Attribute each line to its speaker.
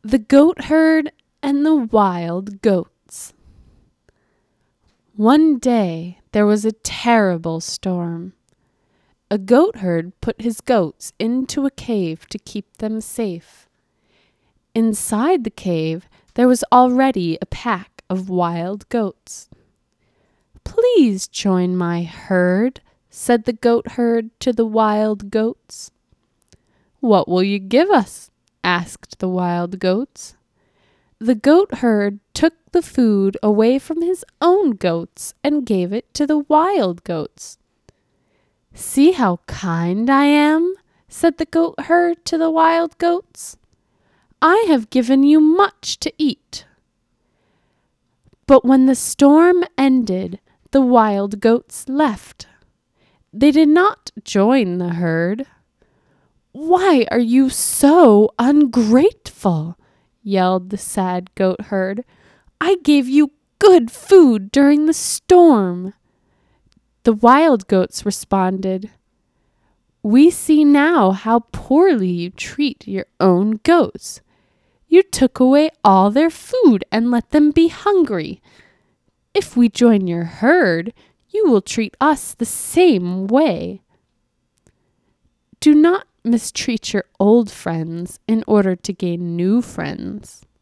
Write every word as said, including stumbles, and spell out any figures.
Speaker 1: The Goat Herd and the Wild Goats. One day there was a terrible storm. A goat herd put his goats into a cave to keep them safe. Inside the cave there was already a pack of wild goats. "Please join my herd," said the goat herd to the wild goats. "What will you give us?" asked the wild goats. The goat herd took the food away from his own goats and gave it to the wild goats. "See how kind I am," said the goat herd to the wild goats. "I have given you much to eat." But when the storm ended, the wild goats left. They did not join the herd. "Why are you so ungrateful?" yelled the sad goat herd. "I gave you good food during the storm." The wild goats responded, "We see now how poorly you treat your own goats. You took away all their food and let them be hungry. If we join your herd, you will treat us the same way." Do not mistreat your old friends in order to gain new friends.